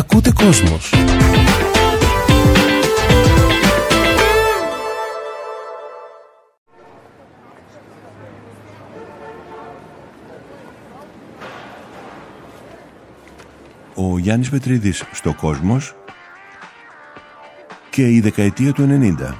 Ακούτε Κόσμος. Ο Γιάννης Πετρίδης στο Κόσμος και η δεκαετία του 90.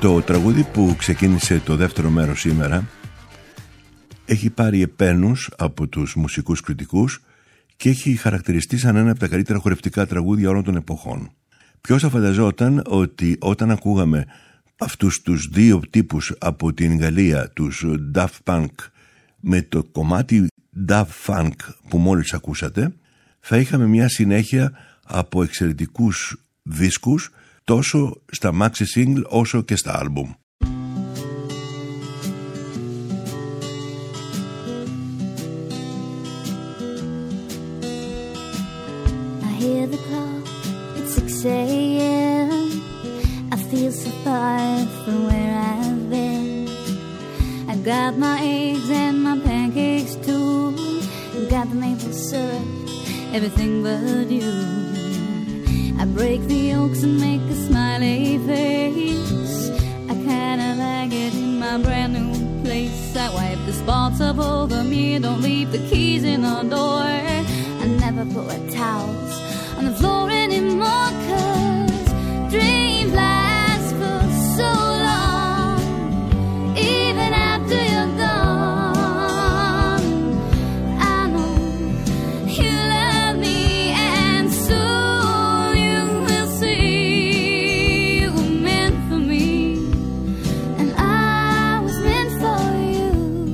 Το τραγούδι που ξεκίνησε το δεύτερο μέρος σήμερα έχει πάρει επένους από τους μουσικούς κριτικούς και έχει χαρακτηριστεί σαν ένα από τα καλύτερα χορευτικά τραγούδια όλων των εποχών. Ποιος θα φανταζόταν ότι όταν ακούγαμε αυτούς τους δύο τύπους από την Γαλλία, τους Daft Punk, με το κομμάτι Daft Funk που μόλις ακούσατε, θα είχαμε μια συνέχεια από εξαιρετικούς δίσκους τόσο στα maxi single όσο και στα άλμπουμ. I hear the clock, it's 6 a.m. I feel so far from where I've been. I got my eggs and my pancakes too. Got the maple syrup, everything but you. I break the yolks and make a smiley face. I kinda like it in my brand new place. I wipe the spots up over me, don't leave the keys in the door. I never put wet towels on the floor anymore, 'cause dreams last for so long, even after you're gone. I know you love me, and soon you will see you were meant for me, and I was meant for you.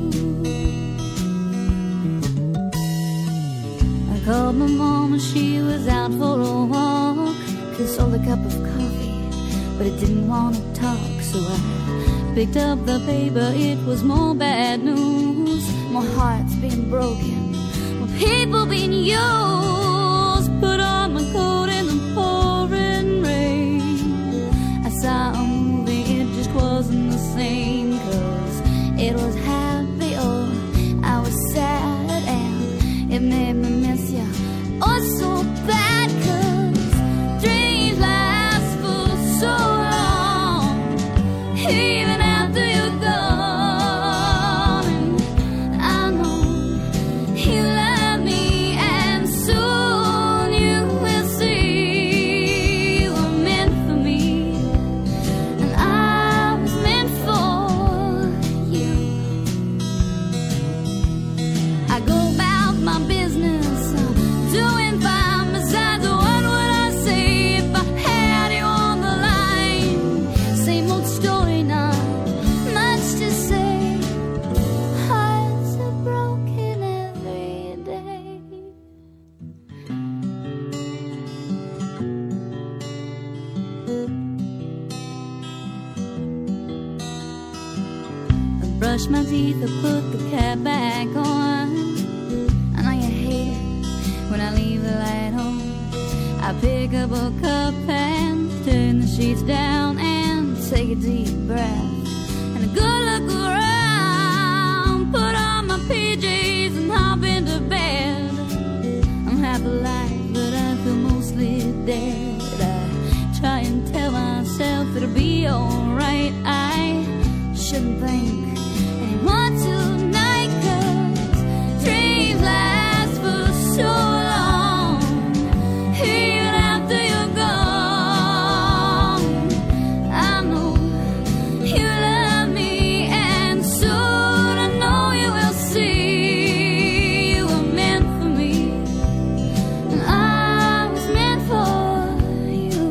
I called my mom and she was out for a walk. Sold a cup of coffee, but it didn't want to talk. So I picked up the paper, it was more bad news. More hearts being broken, more people being used. Put on my coat in the pouring rain. I saw a movie, it just wasn't the same, 'cause it was happy or I was sad, and it made me miss you oh so bad, 'cause dreams last for so long, even after you're gone. I know you love me, and soon you will see you were meant for me, and I was meant for you. I go about my business, doing fine. Besides, what would I say if I had you on the line? Same old story, not much to say. Hearts are broken every day. I brush my teeth, I put the cap back on. I know you hate it when I leave the light on. I pick up a cup and turn the sheets down and take a deep breath and a good look around. Put on my PJs and hop into bed. I'm half alive, but I feel mostly dead. I try and tell myself it'll be alright. I shouldn't think anymore tonight, 'cause dreams last for so long, even after you're gone. I know you love me, and soon I know you will see you were meant for me, and I was meant for you.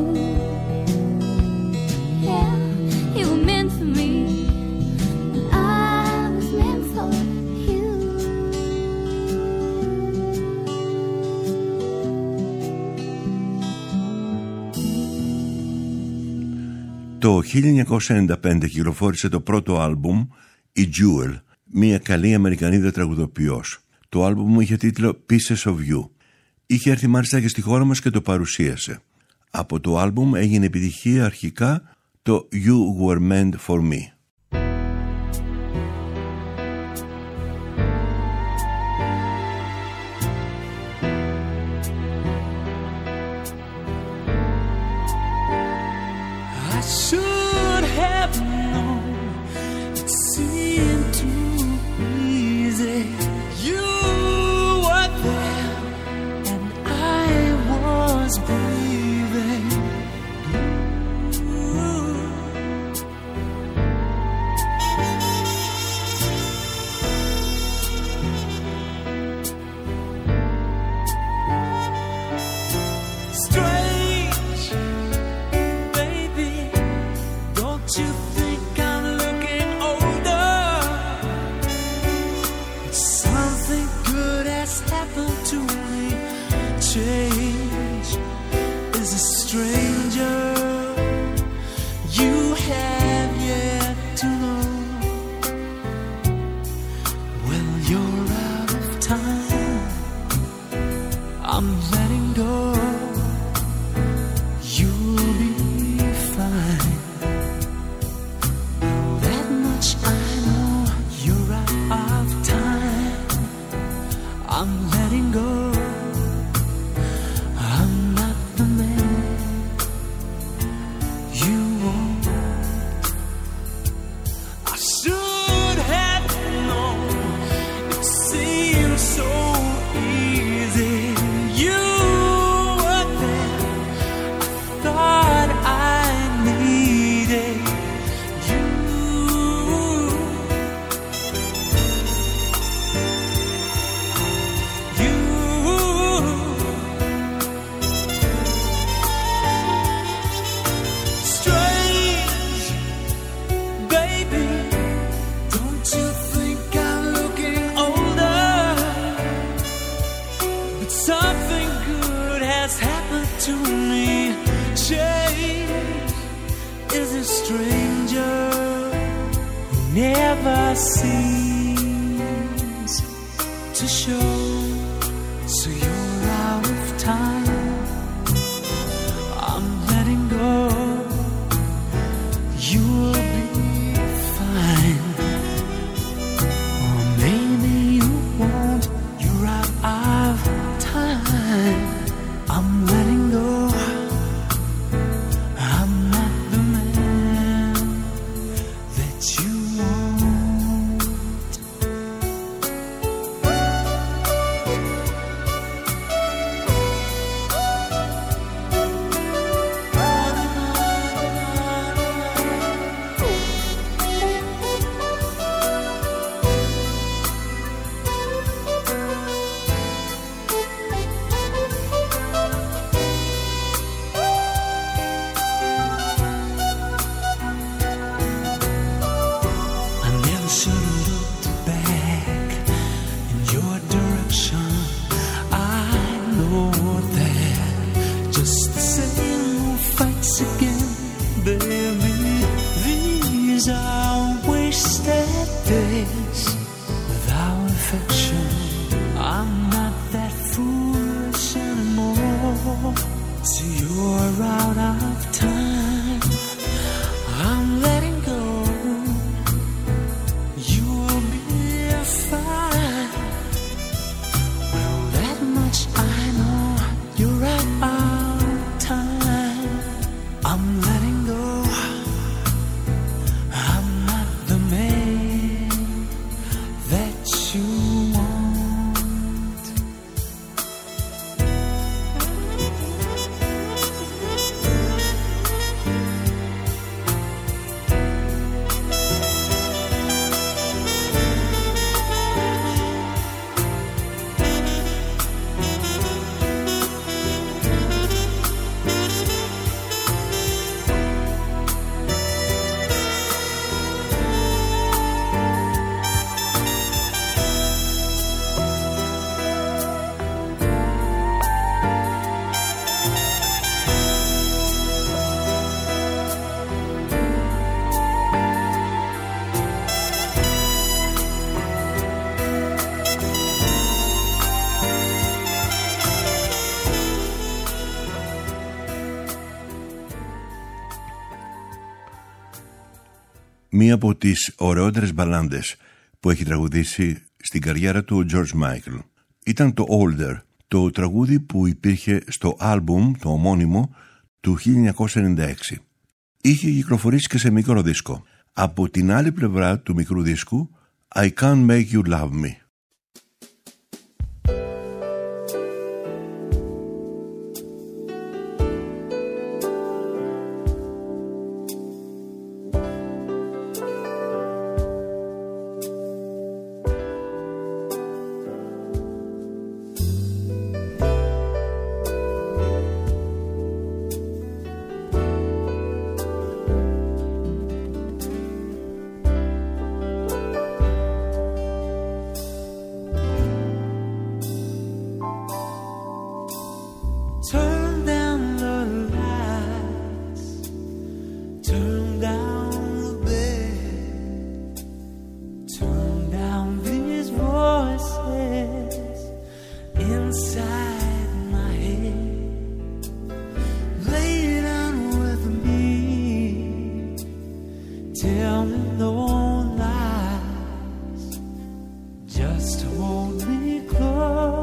Yeah, you were meant for me, and I was meant for you. Το 1995 κυκλοφόρησε το πρώτο άλμπουμ, η Jewel, μια καλή Αμερικανίδα τραγουδοποιός. Το άλμπουμ μου είχε τίτλο Pieces of You. Είχε έρθει μάλιστα και στη χώρα μας και το παρουσίασε. Από το άλμπουμ έγινε επιτυχία αρχικά το You Were Meant For Me. Should have known it seemed too easy. You were there and I was breathing. Ooh. I'm letting go. I'm not the man you want. I should have known. It seemed so easy. You were there. I thought I needed you. Strange, baby, don't you think I'm looking older? But something good has happened to me. Change is a stranger who never seems to show. So you're out of time. I'm letting go. You'll be fine. Or maybe you won't. You're out of time. I'm letting go. I'm not the man that you want. I never should have looked back in your direction. I know that just the same old fights again, baby. These are wasted days without affection. I'm not that foolish anymore. So you're out of time. I'm letting go. You'll be fine. Well, that much I know. You're out of time. I'm letting go. I'm not the man that you want. Μία από τις ωραιότερες μπαλάντες που έχει τραγουδήσει στην καριέρα του ο George Michael. Ήταν το Older, το τραγούδι που υπήρχε στο άλμπουμ, το ομώνυμο, του 1996. Είχε κυκλοφορήσει και σε μικρό δίσκο. Από την άλλη πλευρά του μικρού δίσκου, I Can't Make You Love Me. Just hold me close.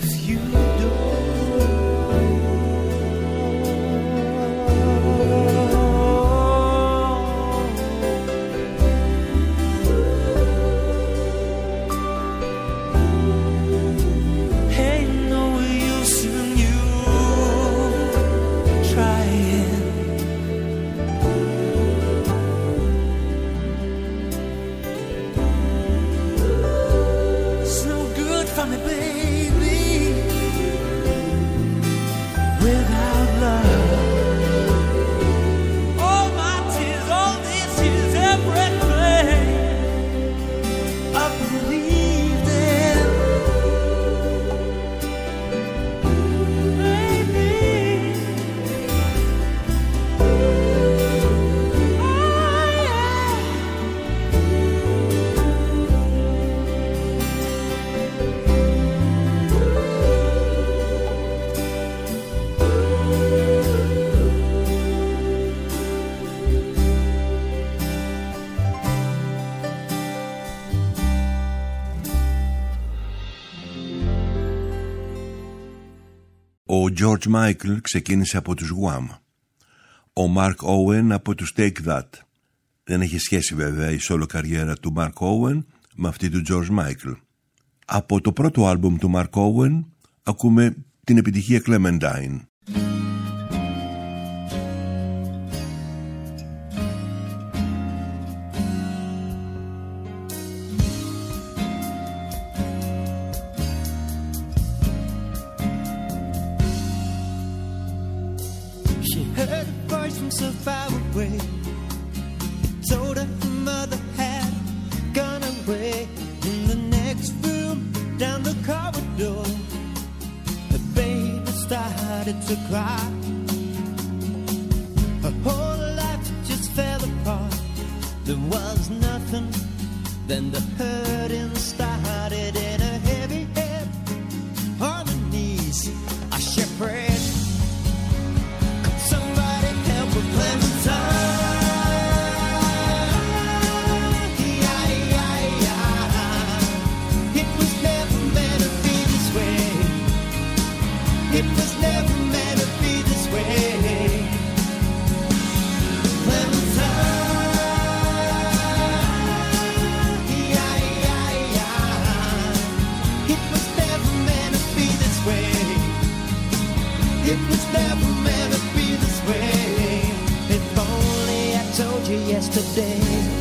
Ο George Michael ξεκίνησε από τους Wham. Ο Mark Owen από τους Take That. Δεν έχει σχέση βέβαια η solo καριέρα του Mark Owen με αυτή του George Michael. Από το πρώτο άλμπουμ του Mark Owen ακούμε την επιτυχία Clementine. So far away, told her her mother had gone away. In the next room, down the corridor, the baby started to cry. Her whole life just fell apart. There was nothing, then the hurting started in her heavy head. On her knees, she prayed. It was never meant to be this way. It was never meant to be this way. It was never meant to be this way. If only I told you yesterday.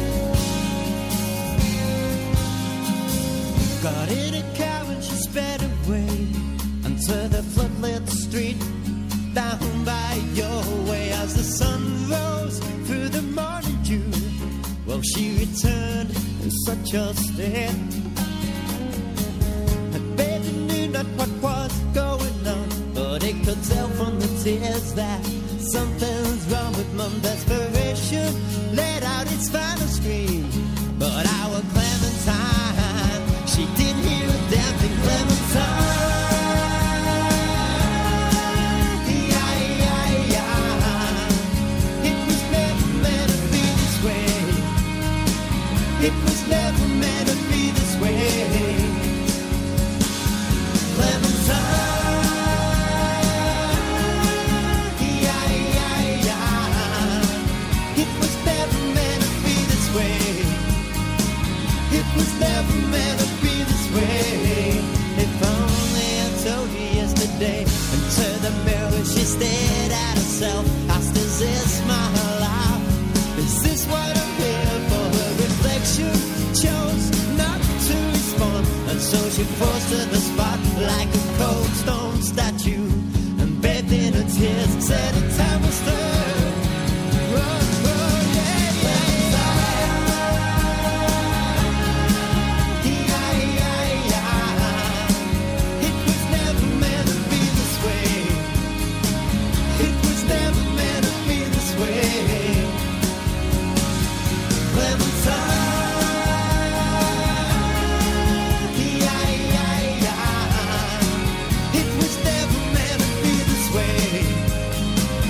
Got in a car and she sped away to the floodlit street down by your way. As the sun rose through the morning dew, well, she returned in such a state. Her baby knew not what was going on, but he could tell from the tears that something's wrong with Mom. Desperation let out its final scream, but our Clementine, she didn't hear a damn thing. Clementine, it was never meant to be this way. Clementine, it was never meant to be this way. It was never meant to be this way. If only I told you yesterday. Into the mirror she stared at herself, asked, is this my life? Is this what I'm here for? Her reflection chose not to respond, and so she froze to the spot like a cold stone statue, and bathed in her tears, said the time was through. Oh, oh, yeah, yeah, yeah. It was never meant to be this way. It was never meant to be this way. Clementine, it was never meant to be this way.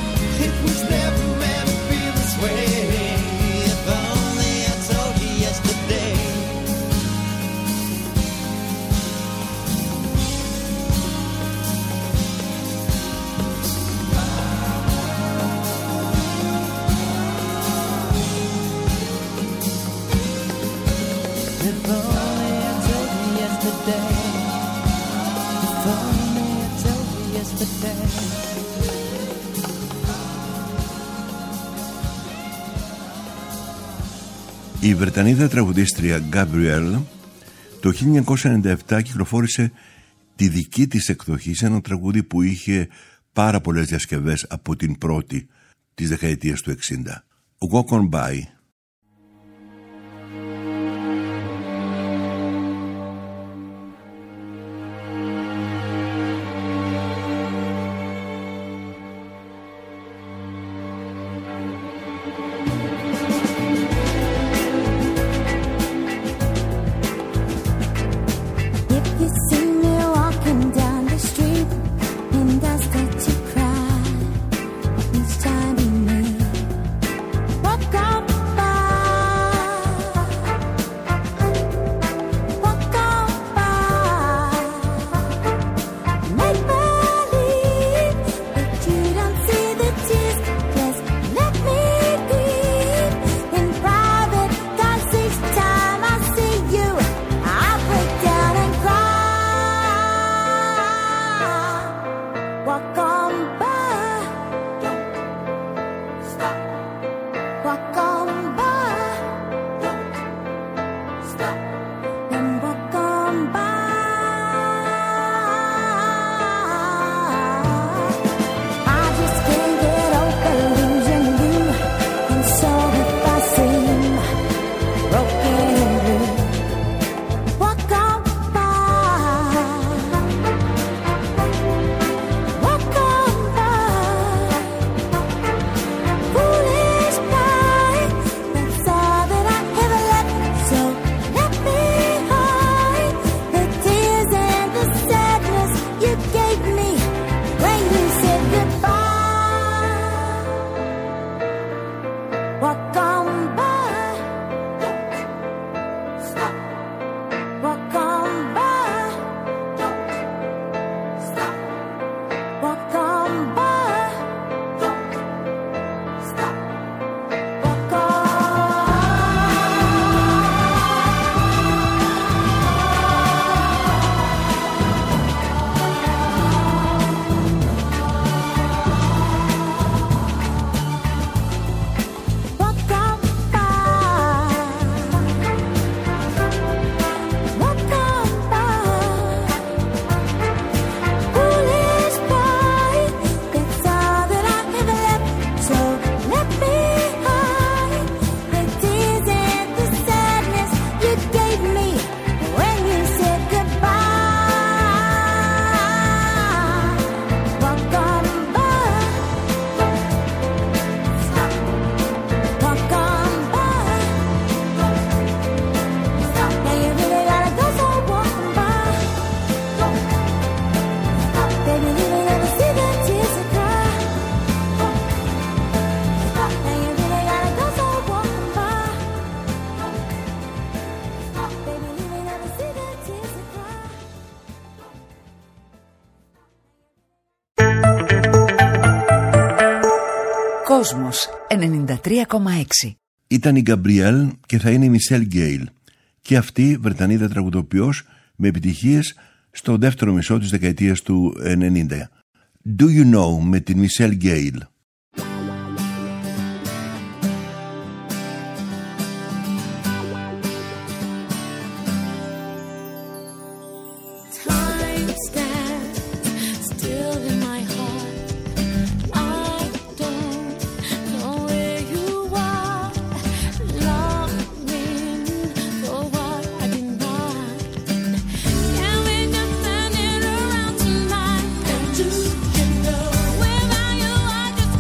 yesterday. Η Βρετανίδα τραγουδίστρια Gabrielle το 1997 κυκλοφόρησε τη δική της εκδοχή σε ένα τραγούδι που είχε πάρα πολλές διασκευές από την πρώτη της δεκαετίας του 60. Walk on by. Κόσμος 93,6. Ήταν η Gabrielle και θα είναι η Michelle Gale. Και αυτή Βρετανίδα τραγουδοποιός με επιτυχίες στο δεύτερο μισό της δεκαετίας του 90. Do You Know με την Michelle Gale. Do you know without you I just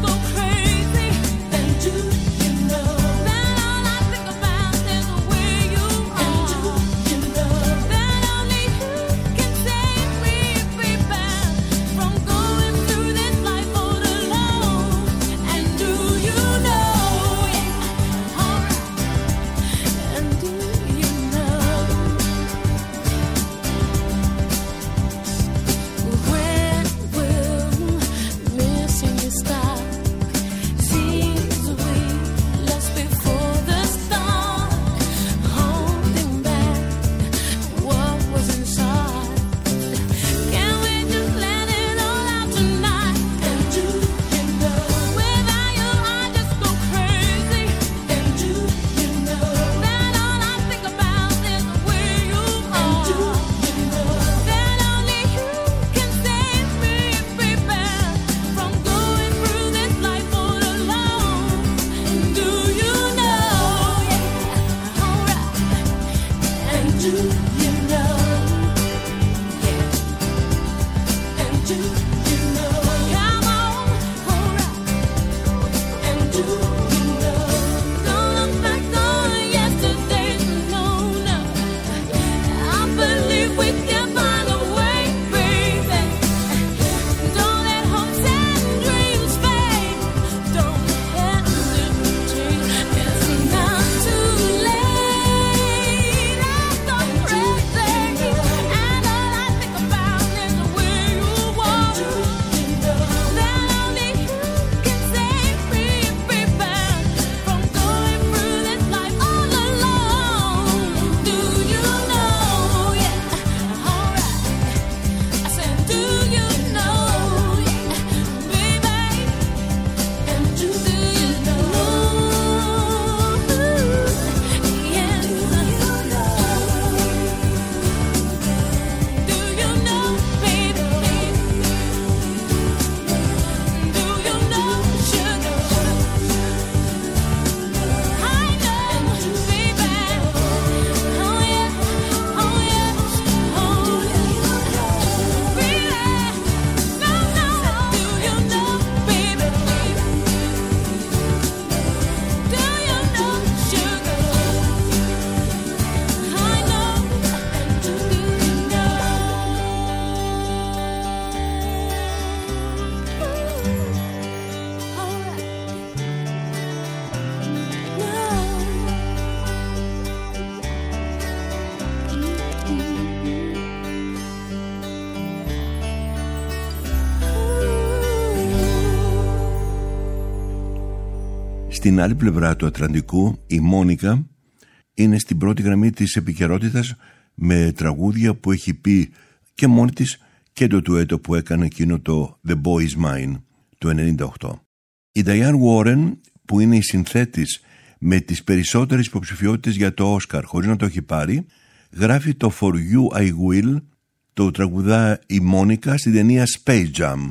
στην άλλη πλευρά του Ατλαντικού η Μόνικα είναι στην πρώτη γραμμή της επικαιρότητας με τραγούδια που έχει πει και μόνη της και το ντουέτο που έκανε εκείνο το The Boy Is Mine του 98. Η Diane Warren, που είναι η συνθέτης με τις περισσότερες υποψηφιότητες για το Όσκαρ χωρίς να το έχει πάρει, γράφει το For You I Will, το τραγουδά η Μόνικα στην ταινία Space Jam.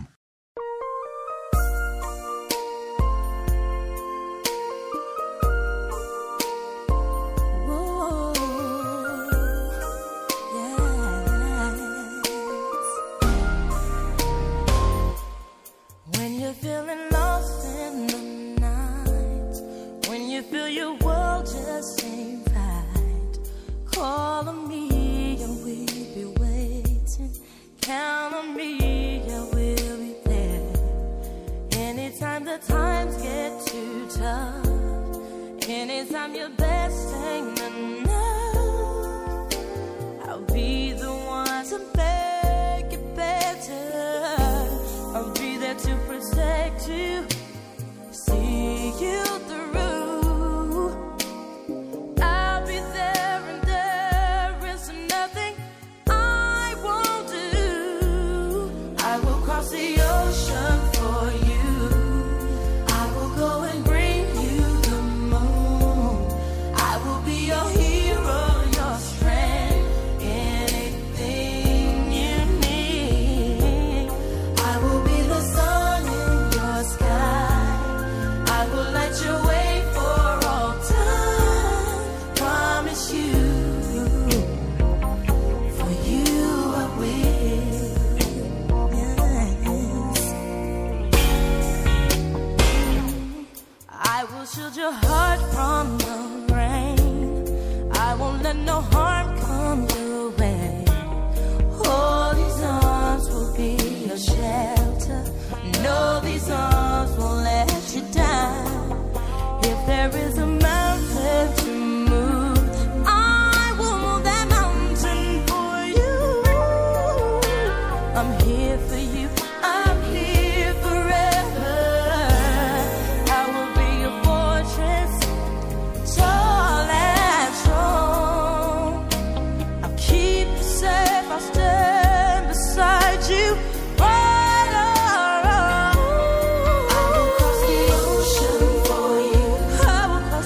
I will cross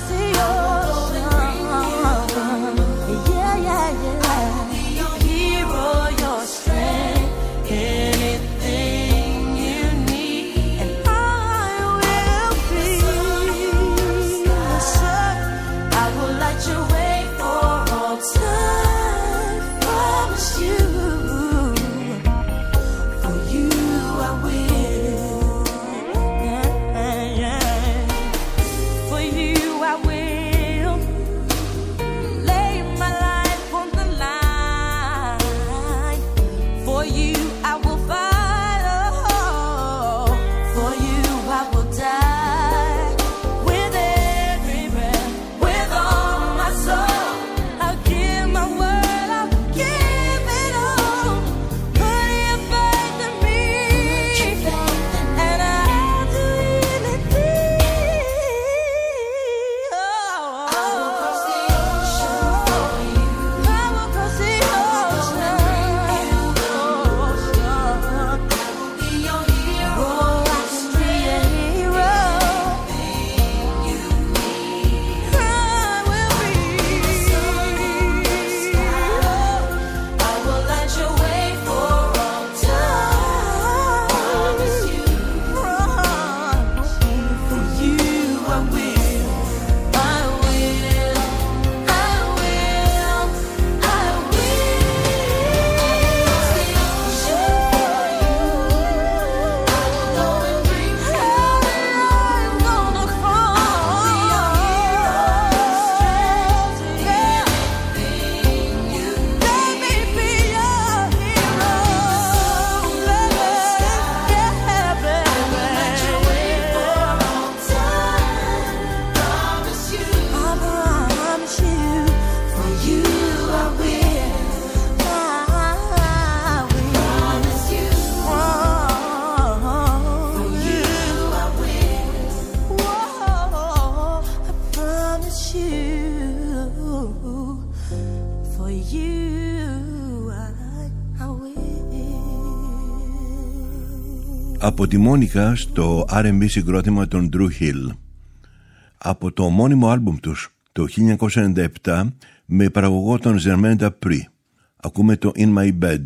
Από τη Μόνικα στο R&B συγκρότημα των Drew Hill. Από το ομώνυμο άλμπουμ τους το 1997 με παραγωγό τον Jermaine Dupri. Ακούμε το In My Bed.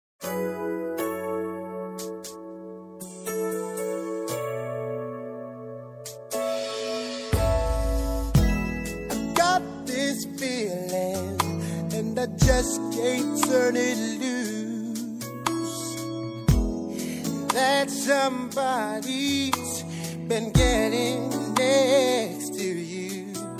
I just can't turn it loose. That somebody's been getting next to you.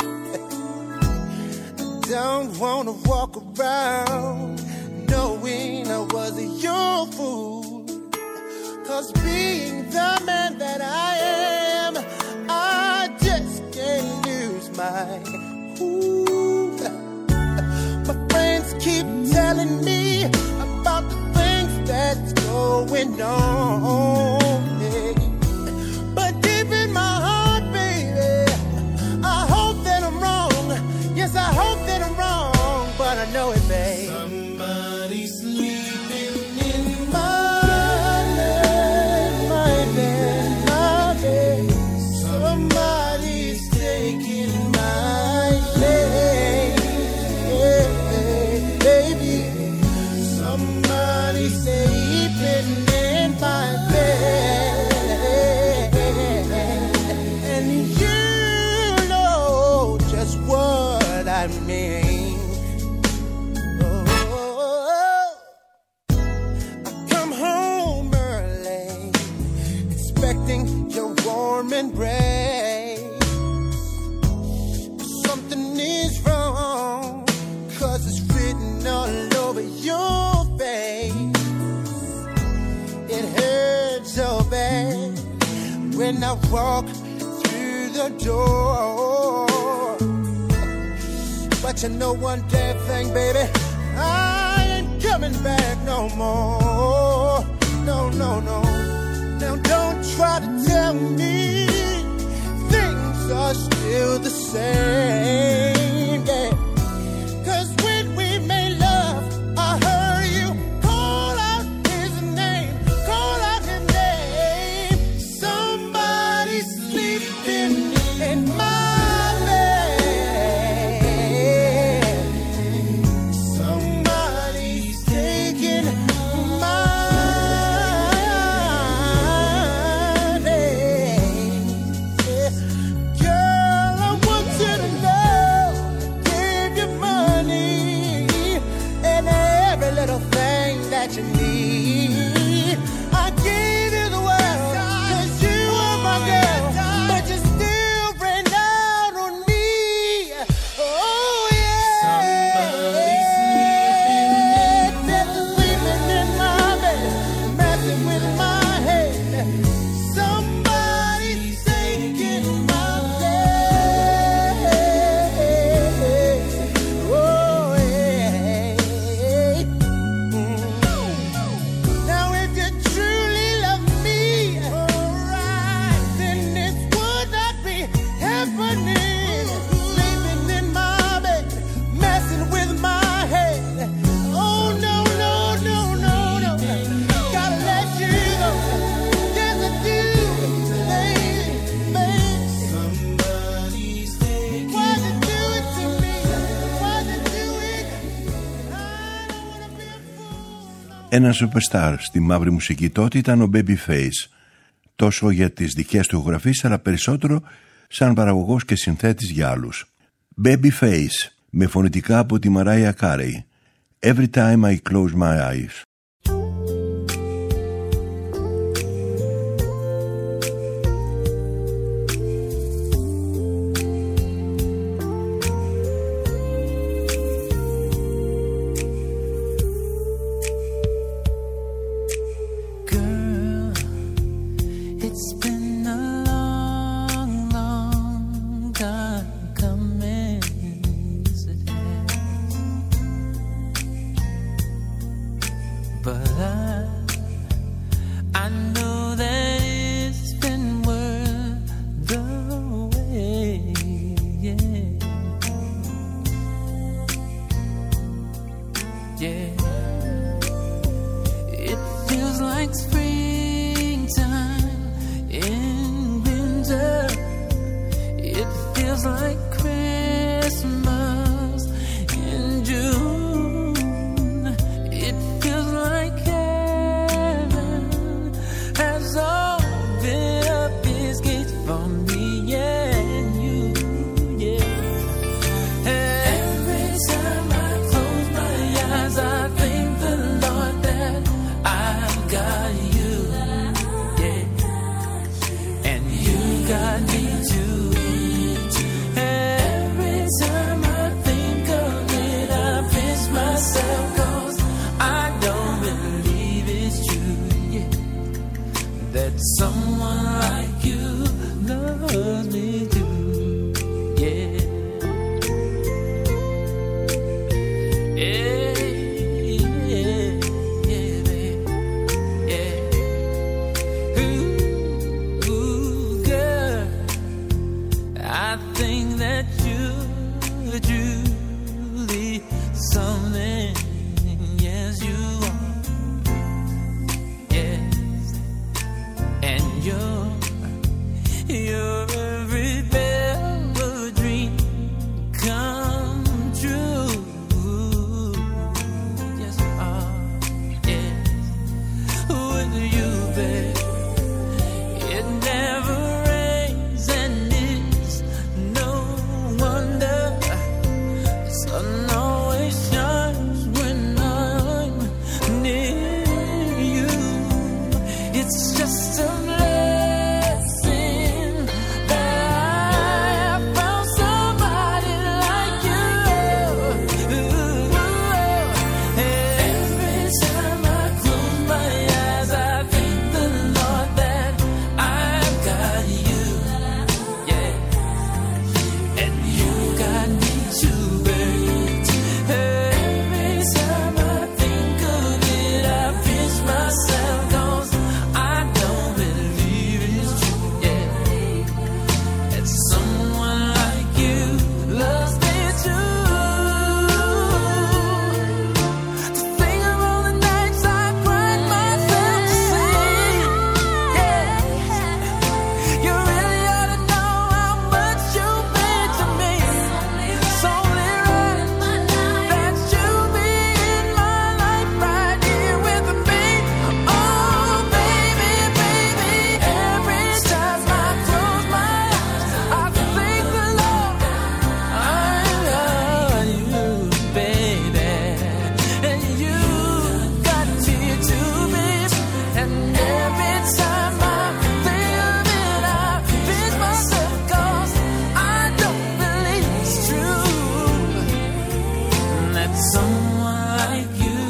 I don't wanna walk around knowing I was your fool. 'Cause being the man that I am, I just can't lose my cool. My friends keep telling me about the things that's going on, yeah. But deep in my heart, baby, I hope that I'm wrong. Yes, I hope that I'm wrong, but I know it, babe. Somebody's sleeping in my bed, my bed. Somebody's taking my place. Somebody's sleeping in my bed, and you know just what I mean. Oh, I come home early, expecting your warm embrace. Something is wrong, 'cause it's written all over your face. It hurts so bad when I walk through the door. But you know one damn thing, baby, I ain't coming back no more. No, no, no. Now don't try to tell me things are still the same, yeah. 'Cause when we made love, I heard you call out his name, call out his name. Somebody's sleeping in my bed. Somebody's taking my name. Girl, I want you to know I gave you money and every little thing that you need. I gave you the world 'cause you were my girl, but you still ran out on me. Oh yeah. Somebody's sleeping in my bed, messing with my head. Somebody's taking my place. Oh yeah. Now if you truly love me, alright, then this would not be happening. Sleeping in my bed, messing with my head. Oh no, no, no, no, no. Gotta let you go. Yes, I do, baby, baby. Somebody's taking. Why'd you do it to me? Why'd you do it? I don't wanna be a fool. Ένα superstar στη μαύρη μουσική τότε ήταν ο Babyface, τόσο για τις δικές του ηχογραφίες αλλά περισσότερο σαν παραγωγός και συνθέτης για άλλους. Babyface με φωνητικά από τη Mariah Carey. Every time I close my eyes. Girl, it's been a long, long time coming. Yes, it has. But I know that it's been worth the wait. Yeah. Yeah. It feels like springtime that someone like you loves me too. Yeah. Yeah, yeah, yeah, babe. Yeah. Ooh, girl, I think that you're truly something. Yes, you are. Yes, and you're every bit of a dream come true. Yes, you are. Yes, with you, babe, it never rains, and it's no wonder the sun always shines when I'm near you. It's just a blessing that I have found somebody like you. Every time I close my eyes, I thank the Lord that I've got you. Yeah, and you got me too, babe. Every time I think of it, I pinch myself, 'cause I don't believe it's true. Yeah, that someone like you loves me too. To think of all the nights I cried myself to sleep. Yeah, you really ought to know how much you mean to me. It's only right that you be in my life right here with me. Oh, baby, baby, every time I close my eyes, I thank the Lord I love you, baby, and you got me too, babe. And every time I think of it, I pinch myself, 'cause I don't believe it's true that someone like you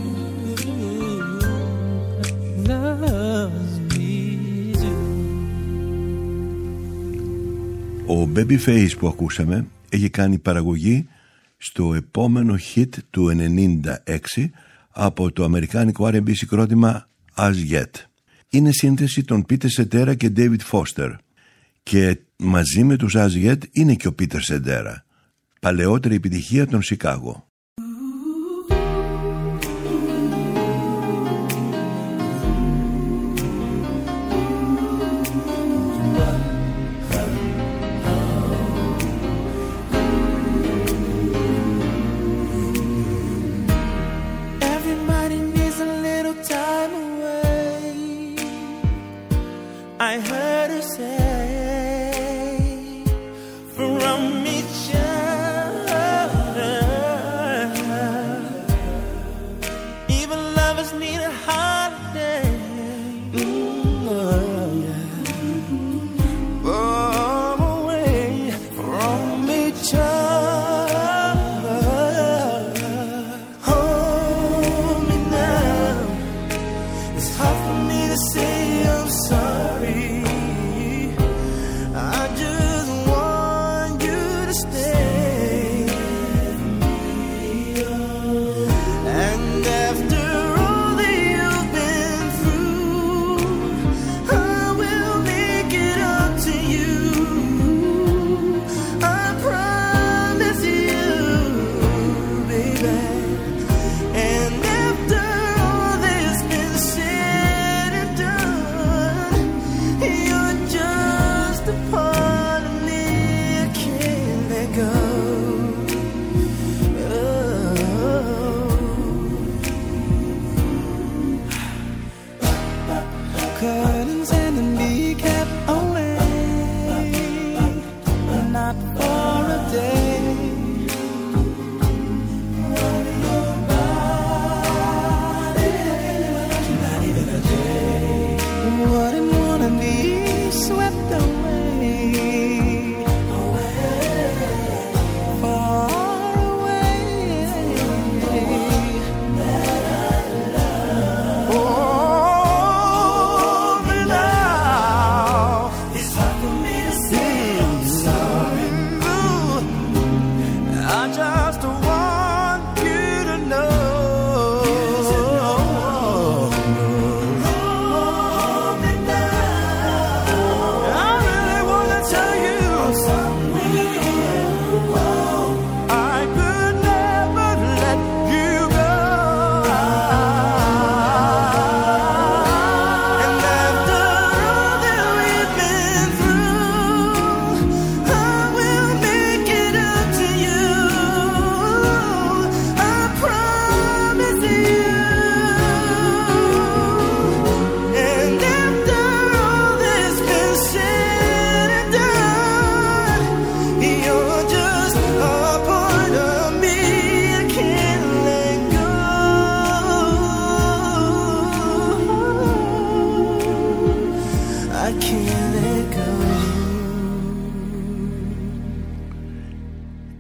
loves me too. Ο Babyface που ακούσαμε έχει κάνει παραγωγή στο επόμενο hit του 96 από το αμερικάνικο R&B συγκρότημα As Yet. Είναι σύνθεση των Peter Cetera και David Foster και μαζί με τους As Yet είναι και ο Peter Cetera, παλαιότερη επιτυχία των Chicago. Everybody needs a little time away. I heard her say from each other. Even lovers need a holiday. Oh, yeah. Far away from each other. Hold me now. It's hard for me to say I'm sorry. I just want you to stay. And after all that you've been through, I will make it up to you. I promise you, baby. And after all that's been said and done, you're just a part of me I can't let go. Curtains and the kneecap away, not for a day. Not even a day. Wouldn't wanna be swept away, far away. Oh, and I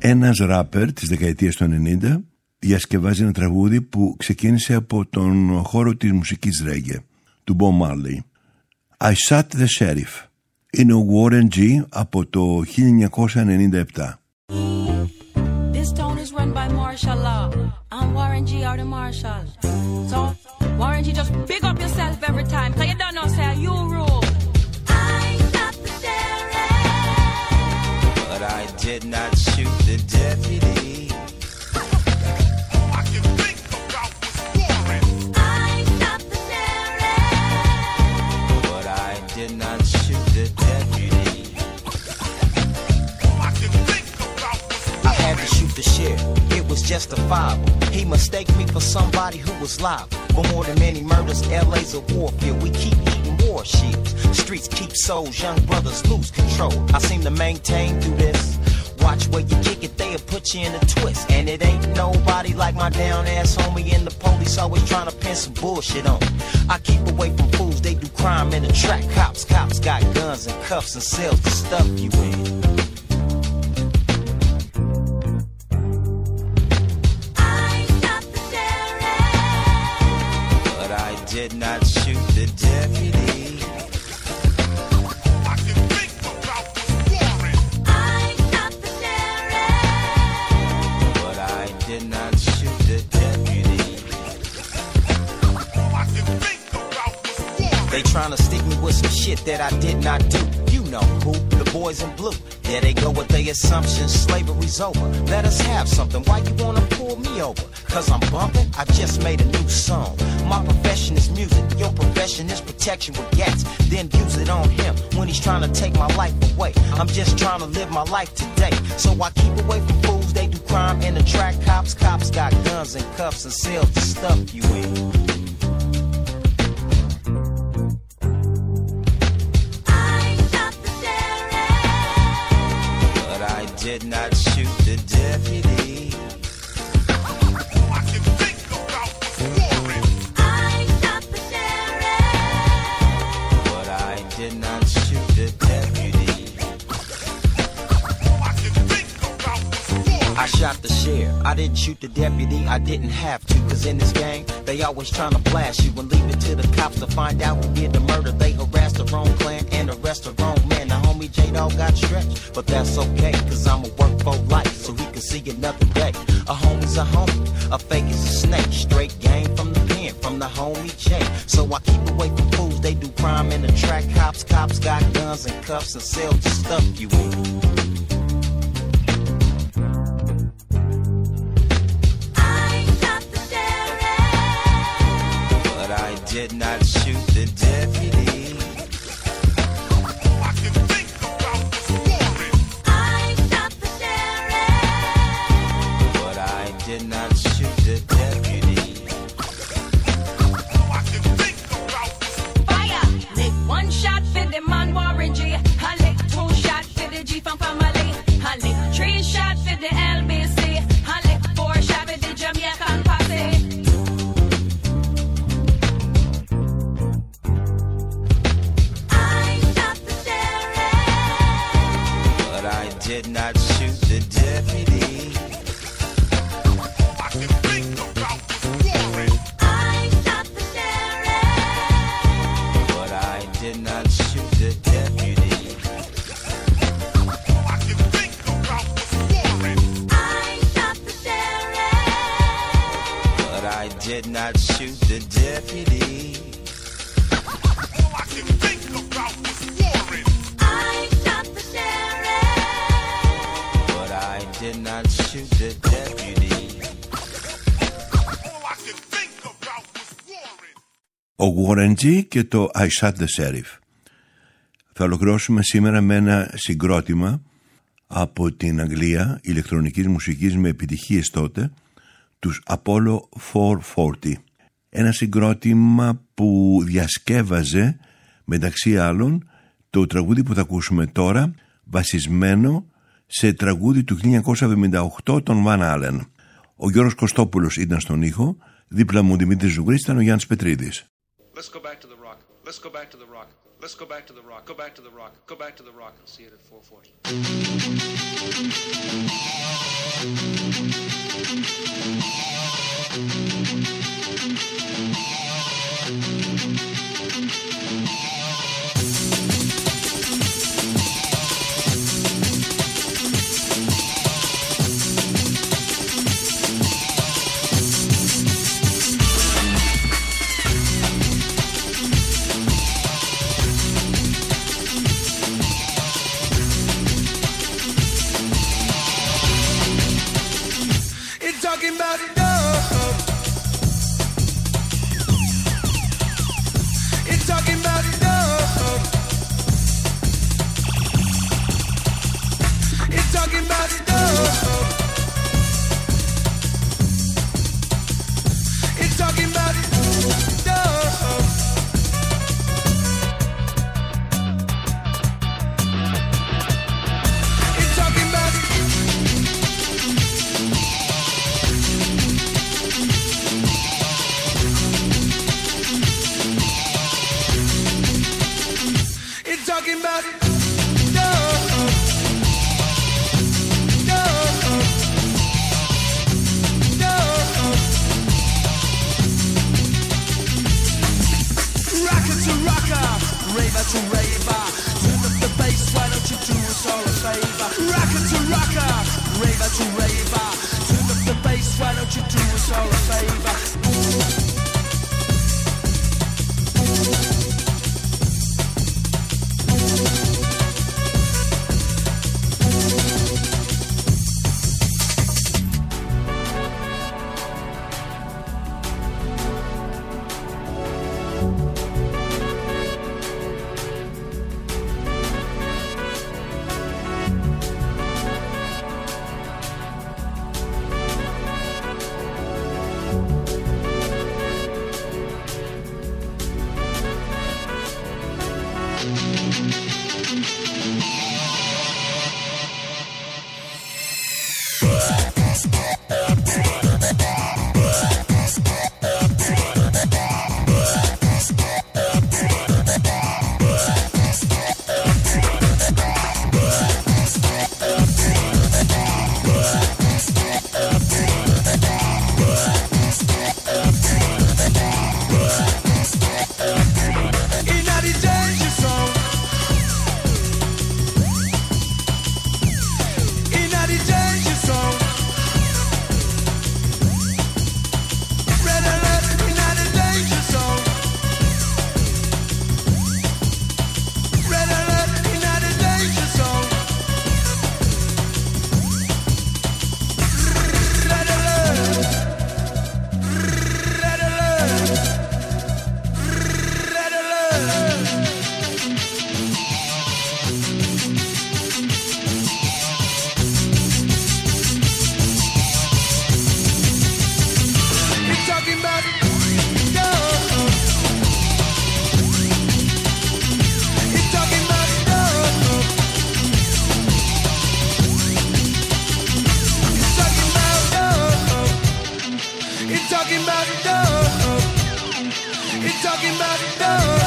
Ένας ράπερ της δεκαετίας του 90 διασκευάζει ένα τραγούδι που ξεκίνησε από τον χώρο της μουσικής ρέγγε του Bob Marley. I Shot the Sheriff. Είναι ο Warren G από το 1997. This town is run by martial law. I'm Warren G or the marshal. So, Warren G, just big up yourself every time. Cause you don't know, say, you rule. I shot the sheriff, but I did not shoot the deputy. I can think about this warrant. I shot the sheriff, but I did not shoot the deputy. I can think about this warrant. I had to shoot the sheriff. It was justifiable. He mistaked me for somebody who was liable. For more than many murders, LA's a warfield. We keep eating war shields. Streets keep souls, young brothers lose control. I seem to maintain through this. Watch where you kick it, they'll put you in a twist. And it ain't nobody like my down ass homie, and the police always trying to pin some bullshit on me. I keep away from fools, they do crime in the track. Cops got guns and cuffs and cells to stuff you in. Did not shoot the deputy. I can think about this warrant. I shot the sheriff, but I did not shoot the deputy. I can think about this warrant. They trying to stick me with some shit that I did not do. You know who, the boys in blue. There they go with their assumptions, slavery's over. Let us have something, why you wanna pull me over? Cause I'm bumping, I just made a new song. My profession is music, your profession is protection with gats. Then use it on him when he's trying to take my life away. I'm just trying to live my life today. So I keep away from fools, they do crime and attract cops. Cops got guns and cuffs and cells to stuff you in. Did not shoot the deputy. I can think about this warrant. I shot the sheriff, but I did not shoot the deputy. I can think about this warrant. I shot the sheriff, I didn't shoot the deputy, I didn't have to. Cause in this game, they always trying to blast you and leave it to the cops to find out who did the murder. They harassed the wrong clan and arrest the wrong man. The homie J-Dog got stretched, but that's okay. Cause I'ma work for life so he can see another day. A homie's a homie, a fake is a snake. Straight game from the pen, from the homie J. So I keep away from fools, they do crime and attract cops. Cops got guns and cuffs and cells to stuff you in. Did not shoot the deputy. I can think about this warrant. I shot the sheriff, but I did not shoot the deputy. I can think about this. Fire! Lick one shot for the man Warren G. I lick two shot for the G from family. I lick three shot for the LBC. I lick four shot for the Jamaican posse. Did not shoot the deputy. I can think about this warrant. I shot the sheriff, but I did not shoot the deputy. I can think about this warrant. I shot the sheriff, but I did not shoot the deputy. I can think about this warrant. I shot the sheriff, but I did not shoot the deputy. All I can think about this warrant. Ο Warren G και το I Shot the Sheriff. Θα ολοκληρώσουμε σήμερα με ένα συγκρότημα από την Αγγλία ηλεκτρονικής μουσικής με επιτυχίες τότε, τους Apollo 440. Ένα συγκρότημα που διασκεύαζε μεταξύ άλλων το τραγούδι που θα ακούσουμε τώρα, βασισμένο σε τραγούδι του 1978 των Van Allen. Ο Γιώργος Κωστόπουλος ήταν στον ήχο, δίπλα μου ο Δημήτρης Ζουγρής, ήταν ο Γιάννης Πετρίδης. Let's go back to the rock. Let's go back to the rock. Let's go back to the rock. Go back to the rock. Go back to the rock and see it at 440. Talking about love. It's talking about love. It's talking about love. It's talking about love. It's talking about It's talking about love, love, love. Rocker to rocker, raver to raver. Turn up the bass, why don't you do us all a favor? Rocker to rocker, raver to raver. Turn up the bass, why don't you do us all a favor? It's talking about love.